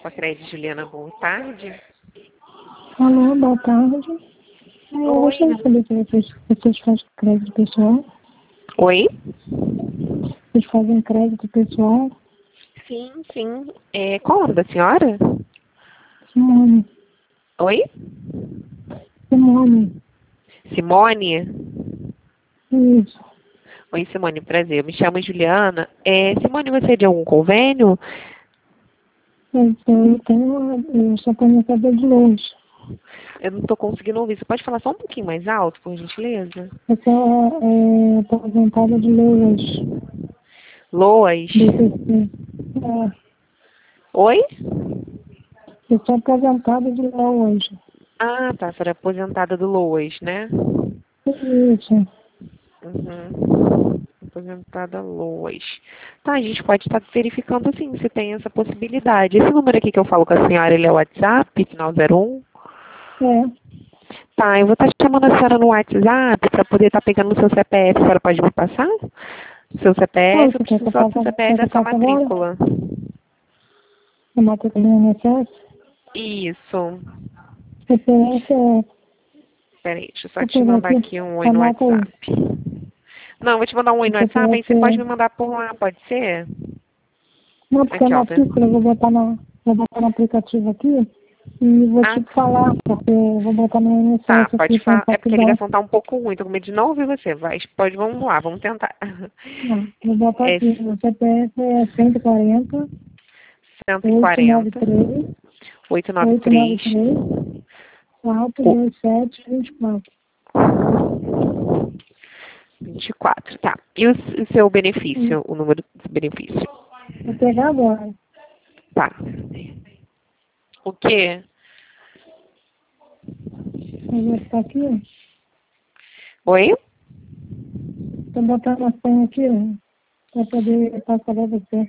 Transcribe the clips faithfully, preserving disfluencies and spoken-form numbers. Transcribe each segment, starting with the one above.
com a Crédito, Juliana, boa tarde. Alô, boa tarde. Eu Oi. gostaria de saber se vocês, vocês fazem crédito pessoal. Oi? Vocês fazem crédito pessoal? Sim, sim. É, qual o nome da senhora? Simone. Oi? Simone. Simone? Isso. Oi, Simone, prazer. Eu me chamo Juliana. É, Simone, você é de algum convênio? Eu, eu tenho, eu sou aposentador de luz. Eu não estou conseguindo ouvir. Você pode falar só um pouquinho mais alto, por gentileza? Eu sou é, aposentada de luz. Loas? B P C. É, Oi? eu sou aposentada de luz. Ah, tá. A senhora é aposentada do Loas, né? Isso. Uhum. Aposentada Loas. Tá, a gente pode estar verificando sim se tem essa possibilidade. Esse número aqui que eu falo com a senhora, ele é o WhatsApp, final zero um? É. Tá, eu vou estar chamando a senhora no WhatsApp para poder estar pegando o seu C P F. A senhora pode me passar? Seu Ah, C P F, eu você quer que preciso eu só do faça, C P F quer que da eu sua faça agora? matrícula. A matrícula do I N S S? Isso. C P F é... Peraí, deixa eu só Deixa eu te pegar mandar aqui. aqui um oi no Anota aí. WhatsApp. Não, eu vou te mandar um oi O no WhatsApp, aí C P F você pode é... me mandar por lá, pode ser? Não, porque a Aqui, ó. matrícula eu vou botar, na, vou botar no aplicativo aqui e vou Ah, te falar, porque eu vou botar no tá, I N S S pode aqui sem falar. É porque a faculdade. ligação tá um pouco ruim, tô com medo de não ouvir você. Vai, pode, vamos lá, vamos tentar. Não, vou botar É aqui. O C P F é cento e quarenta, oitocentos e noventa e três, cento e quarenta, oitocentos e noventa e oitocentos e noventa e três, três, quatrocentos e vinte e sete, vinte e quatro. vinte e quatro, tá. E o, o seu benefício, o número do benefício? Vou pegar agora. Tá. O quê? Eu vou ficar aqui, ó. Oi? Tô botando a senha aqui, ó, pra poder passar pra você.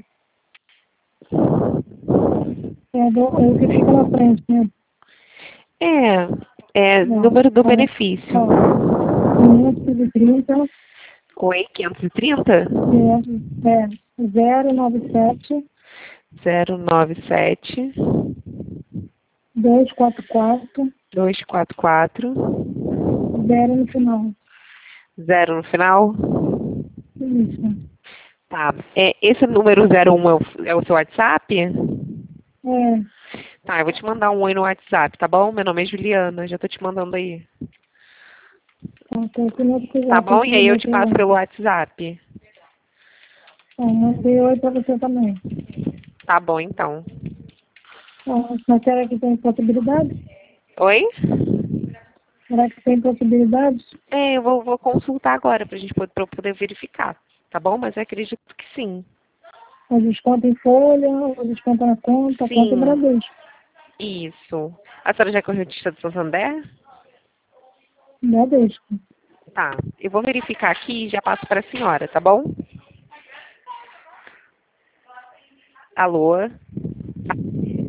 É, do, é o que fica na frente, né? É, é Não, número do ó, benefício. ó, quinhentos e trinta, Oi, quinhentos e trinta? é, é, zero nove sete, zero nove sete, dois quatro quatro, dois quatro quatro, zero no final. zero no final? Isso. Tá. É, esse número zero um é o, é o seu WhatsApp? É, Tá, eu vou te mandar um oi no WhatsApp, tá bom? Meu nome é Juliana, já tô te mandando aí. tá, tô aqui no outro Tá lugar, bom? E consegui aí eu te meter passo lá. pelo WhatsApp. Tá, mandei oi pra você também. Tá bom, então. Tá, mas será que tem possibilidade? Oi? Será que tem possibilidade? É, eu vou, vou consultar agora pra gente poder, pra eu poder verificar, tá bom? Mas eu acredito que sim. O desconto em folha, o desconto na conta, conta e Sim, Bradesco. isso. A senhora já é correntista do Santander? Bradesco. Tá. Eu vou verificar aqui e já passo para a senhora, tá bom? Alô?